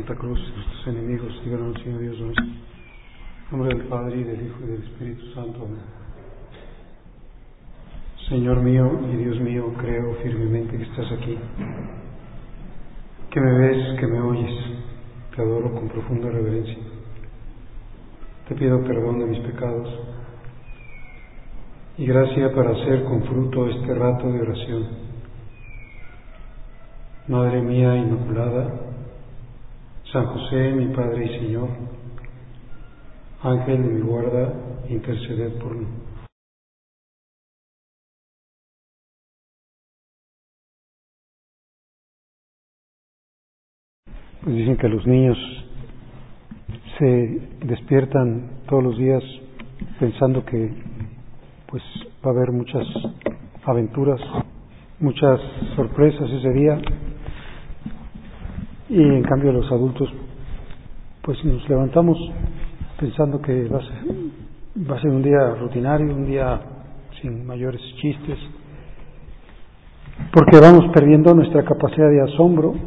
Santa Cruz, nuestros enemigos, líbranos, Señor Dios nuestro. En nombre del Padre, y del Hijo, y del Espíritu Santo. Amén. Señor mío y Dios mío, creo firmemente que estás aquí, que me ves, que me oyes. Te adoro con profunda reverencia. Te pido perdón de mis pecados y gracia para hacer con fruto este rato de oración. Madre mía Inmaculada, San José, mi Padre y Señor, Ángel de mi guarda, interceded por mí. Pues dicen que los niños se despiertan todos los días pensando que pues va a haber muchas aventuras, muchas sorpresas ese día, y en cambio los adultos pues nos levantamos pensando que va a ser un día rutinario, un día sin mayores chistes, porque vamos perdiendo nuestra capacidad de asombro,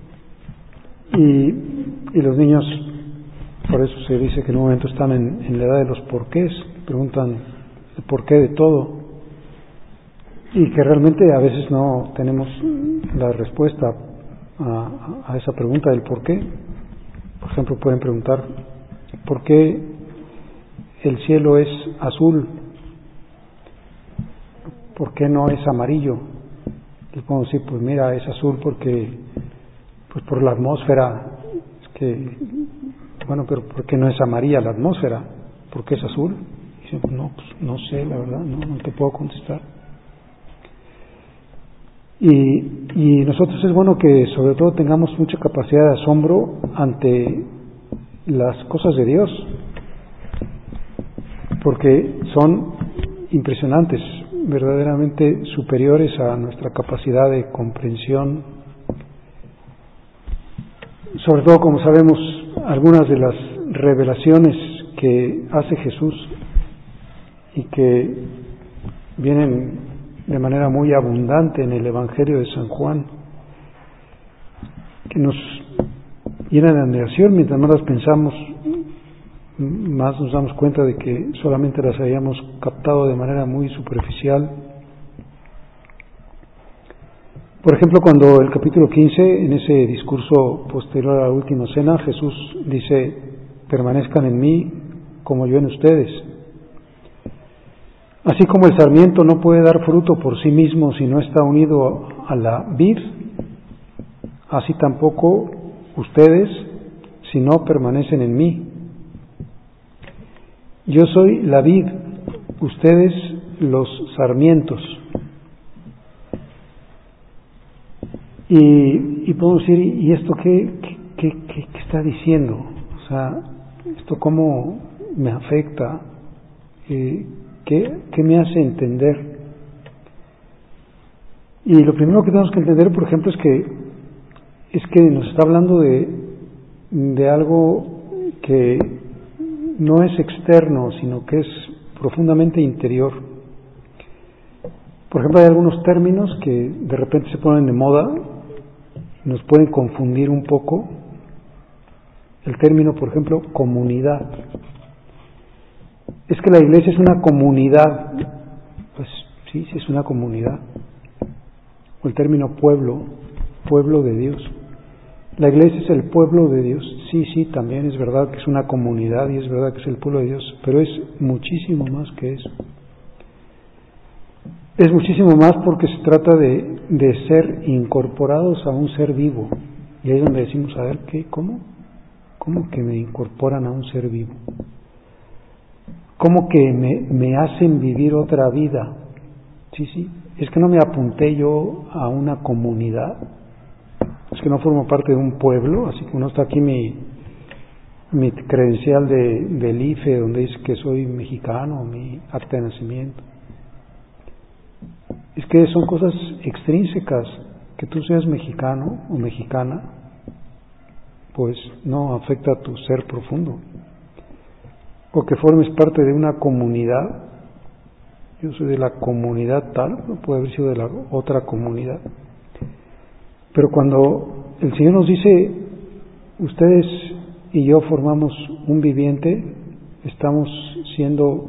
y los niños, por eso se dice que en un momento están en la edad de los porqués, preguntan el porqué de todo, y que realmente a veces no tenemos la respuesta a esa pregunta del porqué. Por ejemplo, pueden preguntar ¿por qué el cielo es azul? ¿Por qué no es amarillo? Les puedo decir, pues mira, es azul porque pues por la atmósfera. Es que, bueno, pero ¿por qué no es amarilla la atmósfera? ¿Por qué es azul? Y dicen, no, pues no sé, la verdad, no te puedo contestar. Y nosotros es bueno que sobre todo tengamos mucha capacidad de asombro ante las cosas de Dios, porque son impresionantes, verdaderamente superiores a nuestra capacidad de comprensión. Sobre todo, como sabemos, algunas de las revelaciones que hace Jesús y que vienen de manera muy abundante en el Evangelio de San Juan, que nos llenan de admiración. Mientras más las pensamos, más nos damos cuenta de que solamente las habíamos captado de manera muy superficial. Por ejemplo, cuando el capítulo 15, en ese discurso posterior a la última cena, Jesús dice, permanezcan en mí como yo en ustedes. Así como el sarmiento no puede dar fruto por sí mismo si no está unido a la vid, así tampoco ustedes si no permanecen en mí. Yo soy la vid, ustedes los sarmientos. Y podemos decir, ¿y esto qué está diciendo? O sea, ¿esto cómo me afecta? ¿Qué me hace entender? Y lo primero que tenemos que entender, por ejemplo, es que nos está hablando de algo que no es externo, sino que es profundamente interior. Por ejemplo, hay algunos términos que de repente se ponen de moda, nos pueden confundir un poco. El término, por ejemplo, comunidad. Es que la iglesia es una comunidad. Pues sí es una comunidad. O el término pueblo de Dios. La iglesia es el pueblo de Dios. Sí, también es verdad que es una comunidad y es verdad que es el pueblo de Dios, pero es muchísimo más que eso. Es muchísimo más porque se trata de ser incorporados a un ser vivo. Y ahí es donde decimos, a ver, ¿cómo que me incorporan a un ser vivo? ¿Cómo que me hacen vivir otra vida? Sí, es que no me apunté yo a una comunidad, es que no formo parte de un pueblo, así que no está aquí mi credencial del IFE donde dice que soy mexicano, mi acta de nacimiento. Es que son cosas extrínsecas. Que tú seas mexicano o mexicana, pues no afecta a tu ser profundo. O que formes parte de una comunidad. Yo soy de la comunidad tal, no puede haber sido de la otra comunidad. Pero cuando el Señor nos dice ustedes y yo formamos un viviente, estamos siendo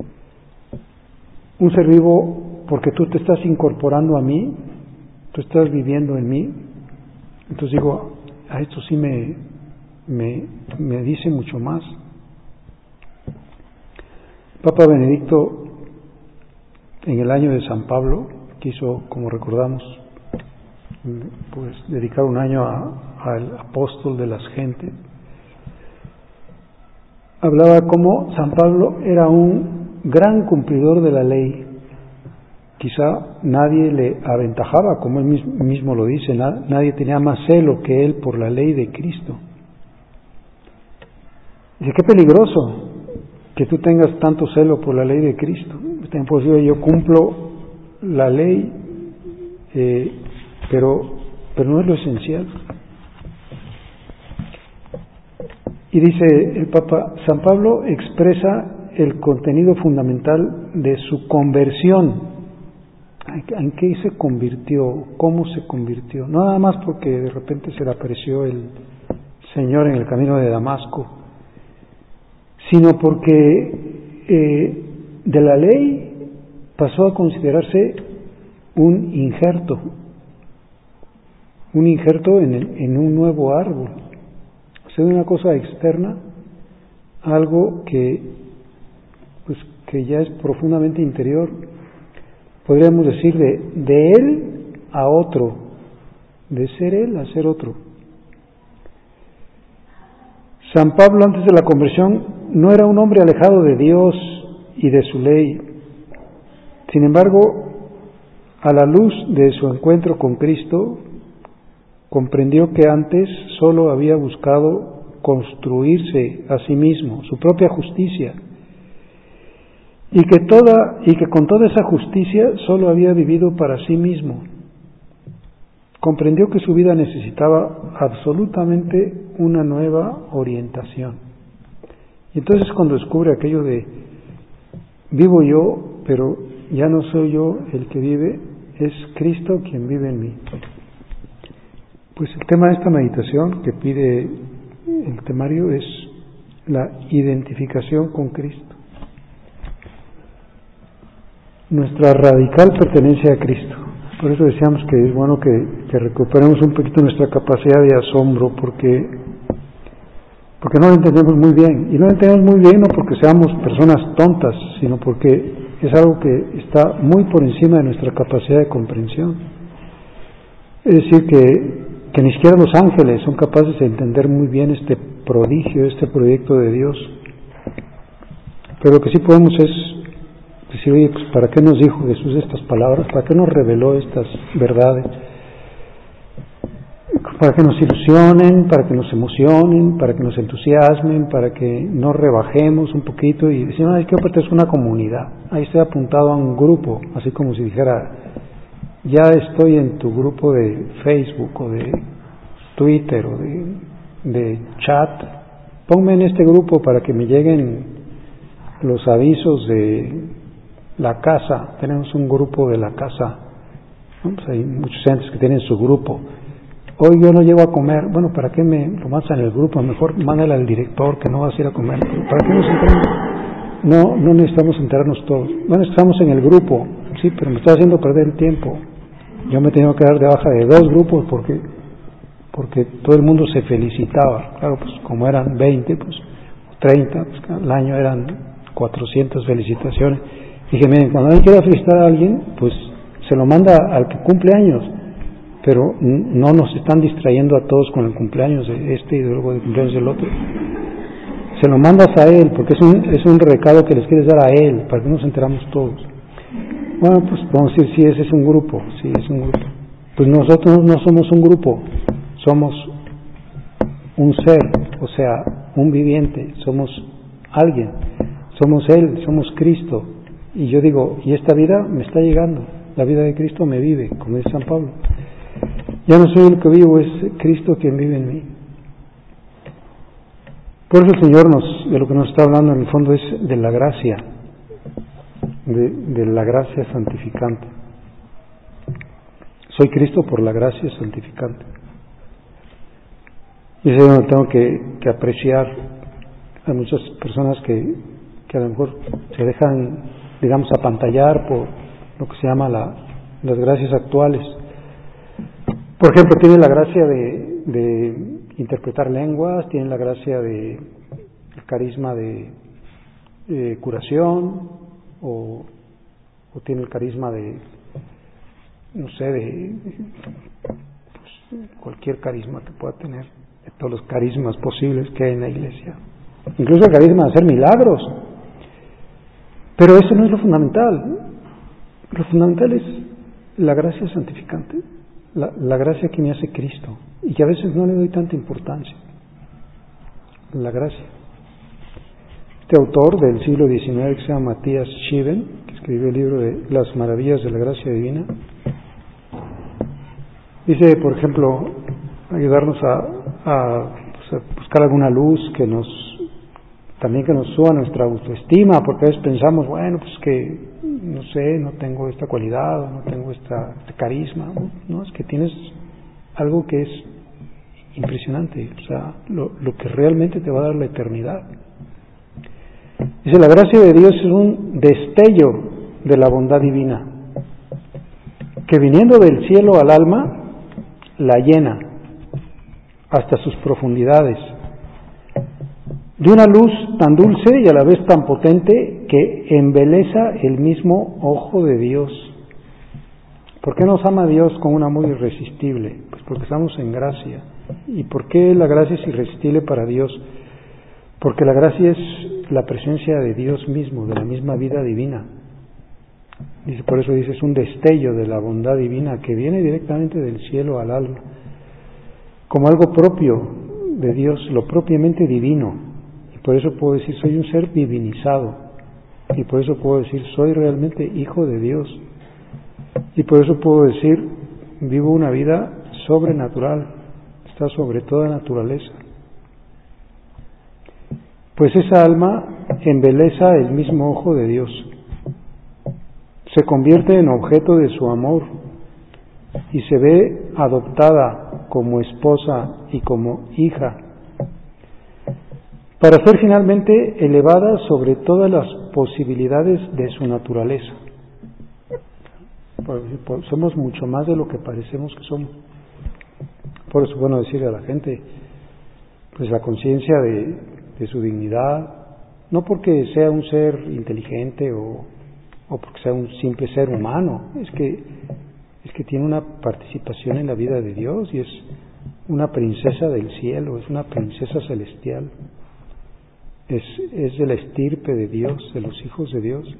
un ser vivo porque tú te estás incorporando a mí, tú estás viviendo en mí. Entonces digo, a esto sí me dice mucho más. Papa Benedicto, en el año de San Pablo, quiso, como recordamos, pues dedicar un año al apóstol de las gentes. Hablaba como San Pablo era un gran cumplidor de la ley. Quizá nadie le aventajaba, como él mismo lo dice, nadie tenía más celo que él por la ley de Cristo. Dice, qué peligroso que tú tengas tanto celo por la ley de Cristo. Pues yo cumplo la ley, pero no es lo esencial. Y dice el Papa, San Pablo expresa el contenido fundamental de su conversión. ¿En qué se convirtió? ¿Cómo se convirtió? No nada más porque de repente se le apareció el Señor en el camino de Damasco, sino porque de la ley pasó a considerarse un injerto en un nuevo árbol. O sea, una cosa externa, algo que ya es profundamente interior. Podríamos decir de él a otro, de ser él a ser otro. San Pablo, antes de la conversión, no era un hombre alejado de Dios y de su ley. Sin embargo, a la luz de su encuentro con Cristo, comprendió que antes solo había buscado construirse a sí mismo, su propia justicia, y que con toda esa justicia solo había vivido para sí mismo. Comprendió que su vida necesitaba absolutamente una nueva orientación. Y entonces cuando descubre aquello de vivo yo, pero ya no soy yo el que vive, es Cristo quien vive en mí. Pues el tema de esta meditación que pide el temario es la identificación con Cristo. Nuestra radical pertenencia a Cristo. Por eso decíamos que es bueno que recuperemos un poquito nuestra capacidad de asombro, porque no lo entendemos muy bien. Y no lo entendemos muy bien no porque seamos personas tontas, sino porque es algo que está muy por encima de nuestra capacidad de comprensión. Es decir, que ni siquiera los ángeles son capaces de entender muy bien este prodigio, este proyecto de Dios. Pero lo que sí podemos es decir, oye, pues ¿para qué nos dijo Jesús estas palabras? ¿Para qué nos reveló estas verdades? Para que nos ilusionen, para que nos emocionen, para que nos entusiasmen, para que nos rebajemos un poquito y decimos, ay, quiero pertenecer a una comunidad. Ahí estoy apuntado a un grupo, así como si dijera, ya estoy en tu grupo de Facebook o de Twitter o de chat. Ponme en este grupo para que me lleguen los avisos de la casa. Tenemos un grupo de la casa, ¿no? Pues hay muchos centros que tienen su grupo. Hoy yo no llego a comer. Bueno, ¿para qué me lo mandas en el grupo? Mejor mándale al director que no vas a ir a comer. ¿Para qué nos enteramos? No necesitamos enterarnos todos. Bueno, estamos en el grupo, sí, pero me está haciendo perder el tiempo. Yo me he tenido que dar de baja de 2 grupos porque todo el mundo se felicitaba. Claro, pues como eran 20, pues 30, pues al año eran 400 felicitaciones. Dije, miren, cuando alguien quiera felicitar a alguien, pues se lo manda al que cumple años, pero no nos están distrayendo a todos con el cumpleaños de este y luego el cumpleaños del otro. Se lo mandas a él, porque es un recado que les quieres dar a él, para que nos enteramos todos. Bueno, pues vamos a decir, sí, ese es un grupo, sí, es un grupo. Pues nosotros no somos un grupo, somos un ser, o sea, un viviente, somos alguien, somos Él, somos Cristo. Y yo digo, y esta vida me está llegando, la vida de Cristo me vive, como dice San Pablo. Ya no soy el que vivo, es Cristo quien vive en mí. Por eso el Señor de lo que nos está hablando en el fondo es de la gracia, de la gracia santificante. Soy Cristo por la gracia santificante. Y es donde tengo que apreciar a muchas personas que a lo mejor se dejan, digamos, apantallar por lo que se llama las gracias actuales. Por ejemplo, tienen la gracia de interpretar lenguas, tienen la gracia el carisma de curación, o tienen el carisma de, no sé, pues, cualquier carisma que pueda tener, de todos los carismas posibles que hay en la iglesia. Incluso el carisma de hacer milagros. Pero eso no es lo fundamental. Lo fundamental es la gracia santificante, la gracia que me hace Cristo, y que a veces no le doy tanta importancia. La gracia. Este autor del siglo XIX, que se llama Matthias Schiven, que escribió el libro de Las maravillas de la gracia divina, dice, por ejemplo, ayudarnos a buscar alguna luz que nos suba nuestra autoestima, porque a veces pensamos, bueno, pues que no sé, no tengo esta cualidad, o no tengo este carisma. No, es que tienes algo que es impresionante, o sea, lo que realmente te va a dar la eternidad. Dice, la gracia de Dios es un destello de la bondad divina, que viniendo del cielo al alma, la llena hasta sus profundidades, de una luz tan dulce y a la vez tan potente que embeleza el mismo ojo de Dios. ¿Por qué nos ama Dios con un amor irresistible? Pues porque estamos en gracia. ¿Y por qué la gracia es irresistible para Dios? Porque la gracia es la presencia de Dios mismo, de la misma vida divina. Dice, por eso dice, es un destello de la bondad divina que viene directamente del cielo al alma, como algo propio de Dios, lo propiamente divino. Por eso puedo decir, soy un ser divinizado. Y por eso puedo decir, soy realmente hijo de Dios. Y por eso puedo decir, vivo una vida sobrenatural, está sobre toda naturaleza. Pues esa alma embeleza el mismo ojo de Dios. Se convierte en objeto de su amor y se ve adoptada como esposa y como hija, para ser finalmente elevada sobre todas las posibilidades de su naturaleza. Somos mucho más de lo que parecemos que somos. Por eso es bueno decirle a la gente, pues la conciencia de su dignidad, no porque sea un ser inteligente o porque sea un simple ser humano, es que tiene una participación en la vida de Dios y es una princesa del cielo, es una princesa celestial. Es de la estirpe de Dios, de los hijos de Dios.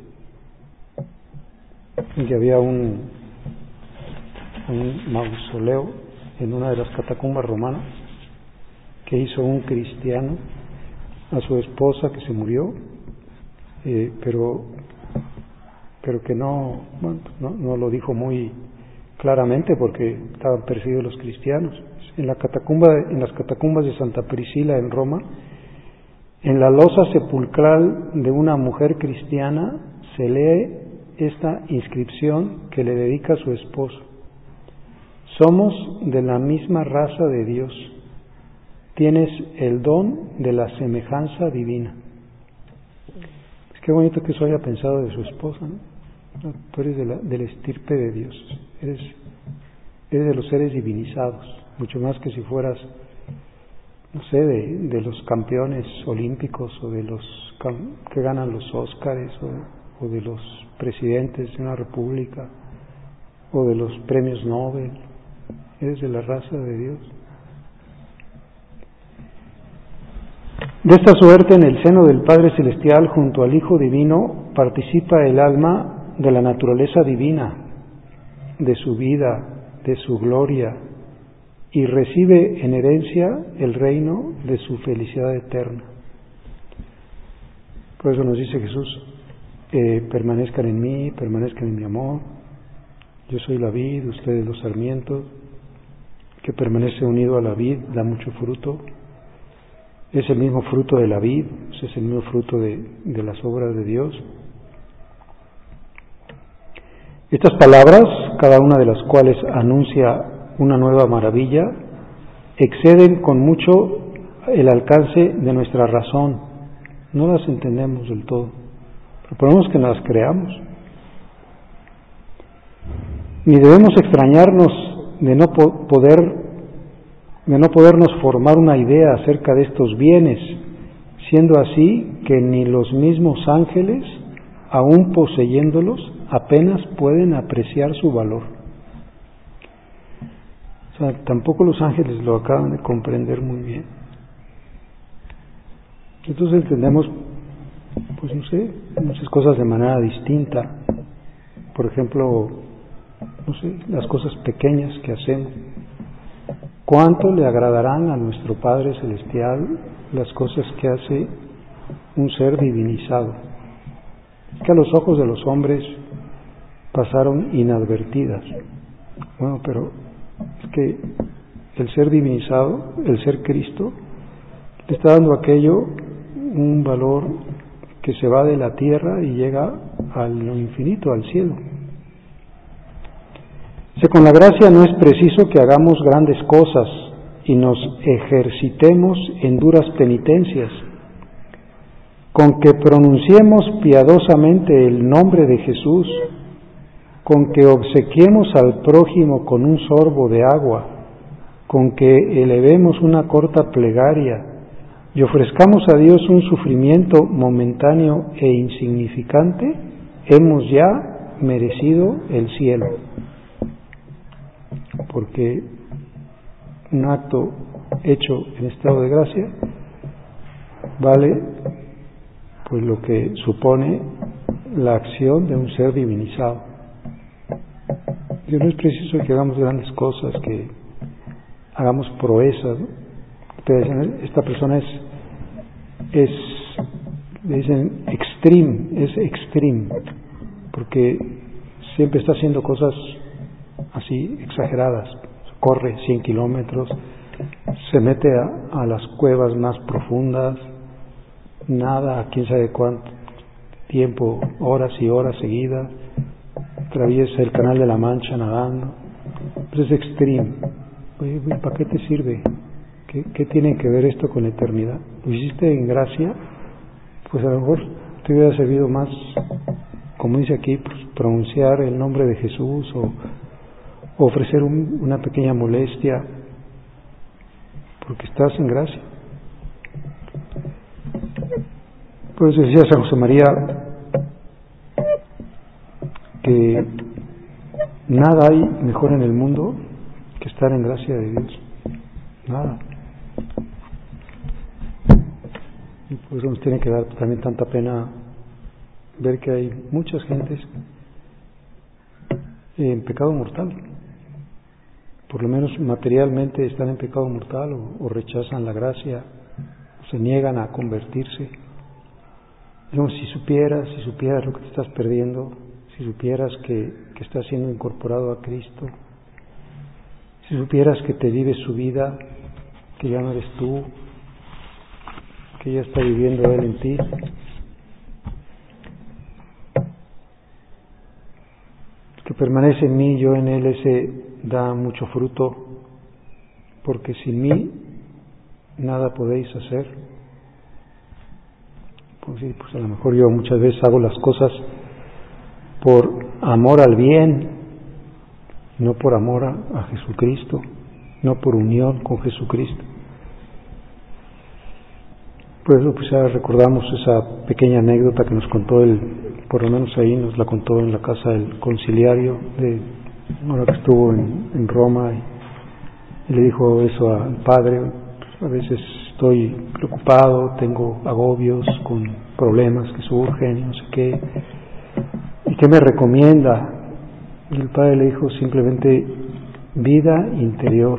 Y había un mausoleo en una de las catacumbas romanas que hizo un cristiano a su esposa que se murió, pero que no lo dijo muy claramente porque estaban perseguidos los cristianos. En las catacumbas de Santa Priscila en Roma, en la losa sepulcral de una mujer cristiana se lee esta inscripción que le dedica a su esposo: somos de la misma raza de Dios, tienes el don de la semejanza divina. Es que bonito que eso haya pensado de su esposa, ¿no? Tú eres de la estirpe de Dios, eres de los seres divinizados, mucho más que si fueras, no sé, de los campeones olímpicos o de los que ganan los Óscares o de los presidentes de una república o de los premios Nobel. Eres de la raza de Dios. De esta suerte, en el seno del Padre Celestial, junto al Hijo Divino, participa el alma de la naturaleza divina, de su vida, de su gloria, y recibe en herencia el reino de su felicidad eterna. Por eso nos dice Jesús, permanezcan en mí, permanezcan en mi amor. Yo soy la vid, ustedes los sarmientos. Que permanece unido a la vid da mucho fruto. Es el mismo fruto de la vid, es el mismo fruto de las obras de Dios. Estas palabras, cada una de las cuales anuncia una nueva maravilla, exceden con mucho el alcance de nuestra razón. No las entendemos del todo, pero podemos que las creamos. Ni debemos extrañarnos de no podernos formar una idea acerca de estos bienes, siendo así que ni los mismos ángeles, aún poseyéndolos, apenas pueden apreciar su valor. O sea, tampoco los ángeles lo acaban de comprender muy bien. Entonces entendemos, pues no sé, muchas cosas de manera distinta. Por ejemplo, no sé, las cosas pequeñas que hacemos. ¿Cuánto le agradarán a nuestro Padre Celestial las cosas que hace un ser divinizado? Que a los ojos de los hombres pasaron inadvertidas. Bueno, pero es que el ser divinizado, el ser Cristo, le está dando a aquello un valor que se va de la tierra y llega a lo infinito, al cielo. Con la gracia no es preciso que hagamos grandes cosas y nos ejercitemos en duras penitencias. Con que pronunciemos piadosamente el nombre de Jesús, con que obsequiemos al prójimo con un sorbo de agua, con que elevemos una corta plegaria y ofrezcamos a Dios un sufrimiento momentáneo e insignificante, hemos ya merecido el cielo. Porque un acto hecho en estado de gracia vale pues lo que supone la acción de un ser divinizado. Y no es preciso que hagamos grandes cosas, que hagamos proezas, ¿no? Ustedes dicen, esta persona es le dicen extreme, porque siempre está haciendo cosas así exageradas. Corre 100 kilómetros, se mete a las cuevas más profundas, nada, quién sabe cuánto tiempo, horas y horas seguidas, atraviesa el Canal de la Mancha nadando. Pero es extreme. Oye, ¿para qué te sirve? ¿Qué tiene que ver esto con la eternidad? ¿Lo hiciste en gracia? Pues a lo mejor te hubiera servido más, como dice aquí, pues, pronunciar el nombre de Jesús o ofrecer una pequeña molestia, porque estás en gracia. Por eso decía San José María que nada hay mejor en el mundo que estar en gracia de Dios. Nada. Y por eso nos tiene que dar también tanta pena ver que hay muchas gentes en pecado mortal. Por lo menos materialmente están en pecado mortal o rechazan la gracia, o se niegan a convertirse. Digamos, si supieras lo que te estás perdiendo, si supieras que estás siendo incorporado a Cristo, si supieras que te vive su vida, que ya no eres tú, que ya está viviendo Él en ti. Que permanece en mí, yo en Él, ese da mucho fruto, porque sin mí nada podéis hacer. Pues sí, pues a lo mejor yo muchas veces hago las cosas por amor al bien, no por amor a Jesucristo, no por unión con Jesucristo. Por eso pues ya recordamos esa pequeña anécdota que nos contó por lo menos ahí nos la contó en la casa del conciliario, ahora que estuvo en Roma, y le dijo eso al padre: pues a veces estoy preocupado, tengo agobios con problemas que surgen y no sé qué, ¿y qué me recomienda? Y el padre le dijo simplemente: vida interior,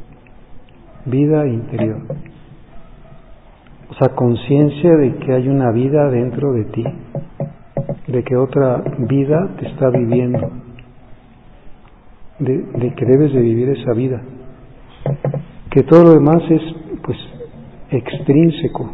o sea, conciencia de que hay una vida dentro de ti, de que otra vida te está viviendo, de que debes de vivir esa vida, que todo lo demás es pues extrínseco.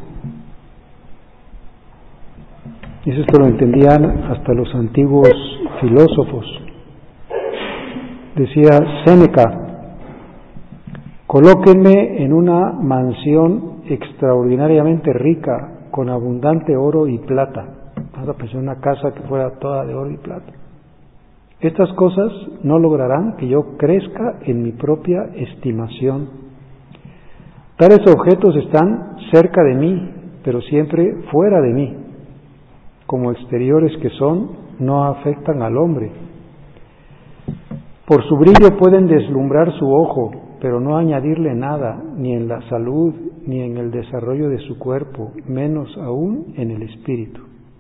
Y eso lo entendían hasta los antiguos filósofos. Decía Séneca: Colóquenme en una mansión extraordinariamente rica, con abundante oro y plata. Vamos a pensar en una casa que fuera toda de oro y plata. Estas cosas no lograrán que yo crezca en mi propia estimación. Tales objetos están cerca de mí, pero siempre fuera de mí. Como exteriores que son, no afectan al hombre. Por su brillo pueden deslumbrar su ojo, pero no añadirle nada, ni en la salud, ni en el desarrollo de su cuerpo, menos aún en el espíritu.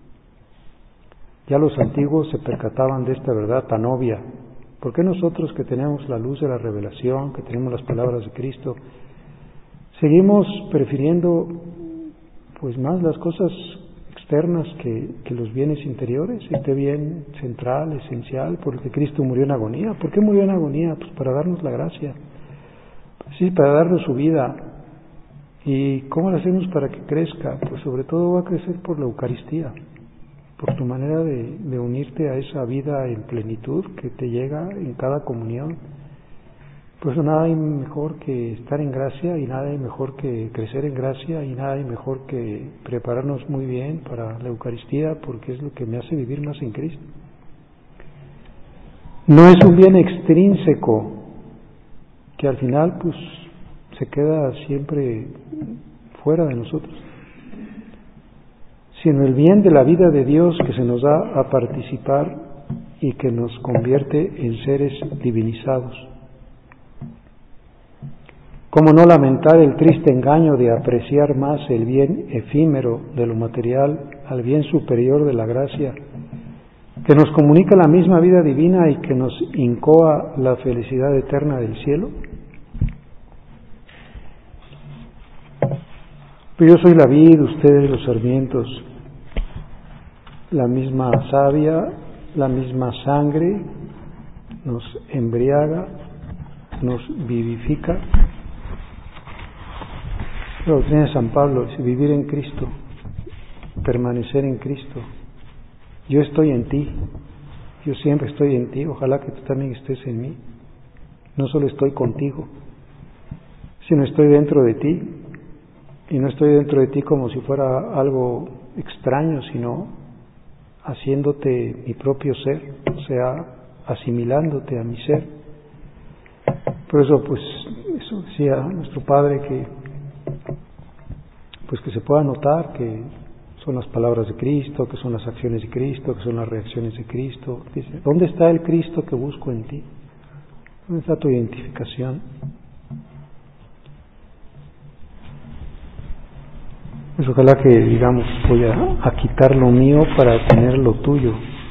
Ya los antiguos se percataban de esta verdad tan obvia. ¿Por qué nosotros, que tenemos la luz de la revelación, que tenemos las palabras de Cristo, seguimos prefiriendo pues más las cosas externas que los bienes interiores, este bien central, esencial, por el que Cristo murió en agonía? ¿Por qué murió en agonía? Pues para darnos la gracia, sí, para darnos su vida. ¿Y cómo lo hacemos para que crezca? Pues sobre todo va a crecer por la Eucaristía, por tu manera de unirte a esa vida en plenitud que te llega en cada comunión. Por eso nada hay mejor que estar en gracia, y nada hay mejor que crecer en gracia, y nada hay mejor que prepararnos muy bien para la Eucaristía, porque es lo que me hace vivir más en Cristo. No es un bien extrínseco que al final pues se queda siempre fuera de nosotros, sino el bien de la vida de Dios que se nos da a participar y que nos convierte en seres divinizados. ¿Cómo no lamentar el triste engaño de apreciar más el bien efímero de lo material al bien superior de la gracia, que nos comunica la misma vida divina y que nos incoa la felicidad eterna del cielo? Pues yo soy la vid, ustedes los sarmientos. La misma savia, la misma sangre nos embriaga, nos vivifica. La doctrina de San Pablo dice: vivir en Cristo, permanecer en Cristo. Yo estoy en ti, yo siempre estoy en ti, ojalá que tú también estés en mí. No solo estoy contigo, sino estoy dentro de ti, y no estoy dentro de ti como si fuera algo extraño, sino haciéndote mi propio ser, o sea, asimilándote a mi ser. Por eso, pues, eso decía nuestro Padre, que se pueda notar que son las palabras de Cristo, que son las acciones de Cristo, que son las reacciones de Cristo. Dice: ¿dónde está el Cristo que busco en ti? ¿Dónde está tu identificación? Pues ojalá que digamos: voy a quitar lo mío para tener lo tuyo.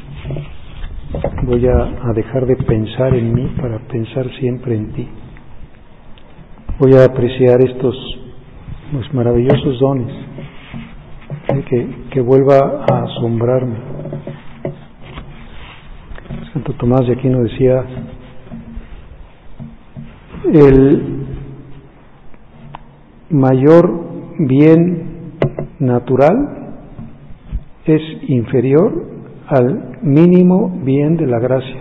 Voy a dejar de pensar en mí para pensar siempre en ti. Voy a apreciar estos maravillosos dones, que vuelva a asombrarme. Santo Tomás de Aquino decía: el mayor bien natural es inferior al mínimo bien de la gracia.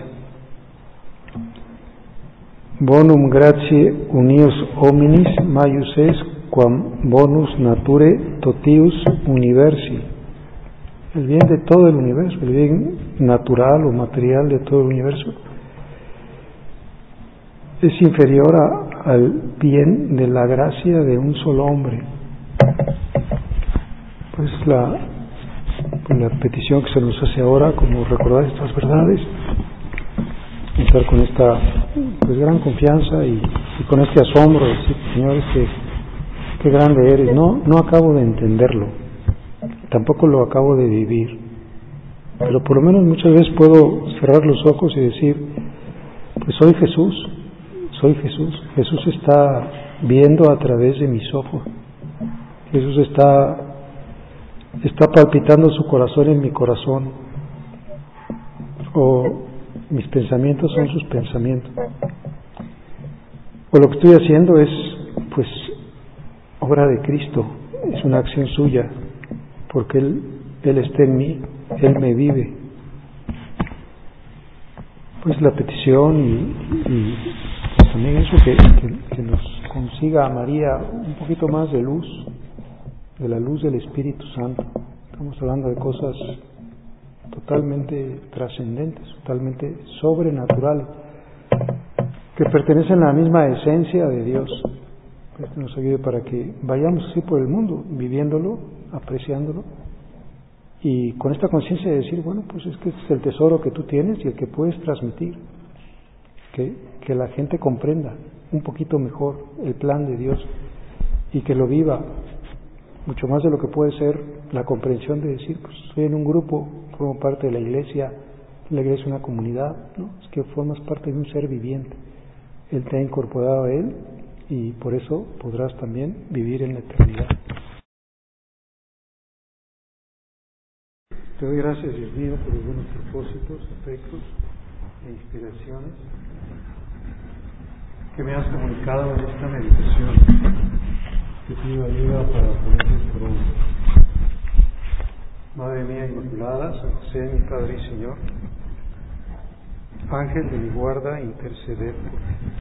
Bonum gratiae unius hominis maius est quam bonus nature totius universi. El bien de todo el universo, el bien natural o material de todo el universo, es inferior al bien de la gracia de un solo hombre. Pues la petición que se nos hace ahora, como recordar estas verdades, estar con esta gran confianza y con este asombro, decir: Señor, qué grande eres. No acabo de entenderlo, tampoco lo acabo de vivir, pero por lo menos muchas veces puedo cerrar los ojos y decir: pues soy Jesús. Jesús está viendo a través de mis ojos. Jesús está palpitando su corazón en mi corazón, o mis pensamientos son sus pensamientos, o lo que estoy haciendo es pues obra de Cristo, es una acción suya, porque Él está en mí, Él me vive. Pues la petición y también eso que nos consiga a María un poquito más de luz, de la luz del Espíritu Santo. Estamos hablando de cosas totalmente trascendentes, totalmente sobrenaturales, que pertenecen a la misma esencia de Dios. Esto nos ayude para que vayamos así por el mundo, viviéndolo, apreciándolo, y con esta conciencia de decir, bueno, pues es que este es el tesoro que tú tienes y el que puedes transmitir, que la gente comprenda un poquito mejor el plan de Dios y que lo viva mucho más de lo que puede ser la comprensión de decir, pues estoy en un grupo, formo parte de la iglesia es una comunidad, ¿no? Es que formas parte de un ser viviente. Él te ha incorporado a Él y por eso podrás también vivir en la eternidad. Te doy gracias, Dios mío, por los buenos propósitos, afectos e inspiraciones que me has comunicado en esta meditación. Te pido ayuda para ponerlos por obra. Madre mía Inmaculada, San José, mi Padre y Señor, Ángel de mi guarda, interceded por mí.